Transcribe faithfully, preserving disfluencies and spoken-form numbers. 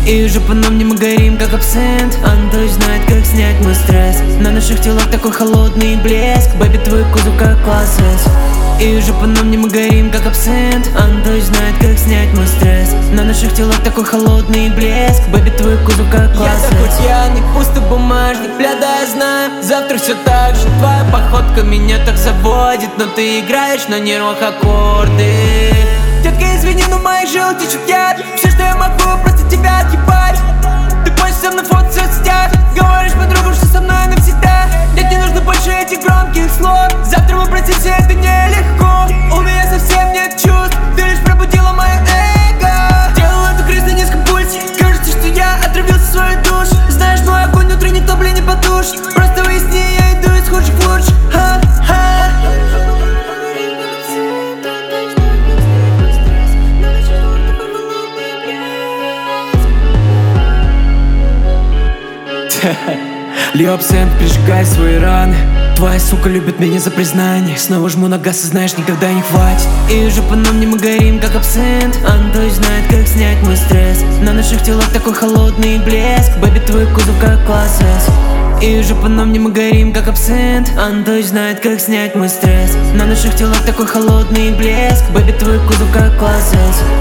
И уже по нам не мы горим, как абсент. Анточ знает, как снять мой стресс. На наших телах такой холодный блеск. Бэби, твой кузов как класс-эс. И уже по нам не мы горим, как абсент. Анточ знает, как снять мой стресс. На наших телах такой холодный блеск. Бэби, твой кузов как класс-эс. Я такой пьяный, пустой бумажник. Бля, да я знаю, завтра все так же. Твоя походка меня так заводит. Но ты играешь на нервах аккорды. Детка, извини, но моих жил течет яд. Все, что я могу, просто тебя отъебать. Ты постишься на фото в соцсетях. Говоришь подругу, что со мной навсегда. Нет, не нужно больше этих громких слов. Завтра мы простимся, это нелегко. У меня совсем нет чувств. Ты лишь пробудила мое эго. Делал эту крест на низком пульсе. Кажется, что я отравил свою душу. Знаешь, мой огонь внутри не то, блин, не потушь. Просто выясни, я иду из худших в лучших. Ха-ха. Лью абсент, прижигай свои раны. Твоя сука любит меня за признание. Снова жму на газ и знаешь, никогда не хватит. И уже по нам не мы горим, как абсент. Анточ знает, как снять мой стресс. На наших телах такой холодный блеск. Бэби, твой кузов как класс-эс. И уже по нам не мы горим, как абсент. Анточ знает, как снять мой стресс. На наших телах такой холодный блеск. Бэби, твой кузов как класс-эс.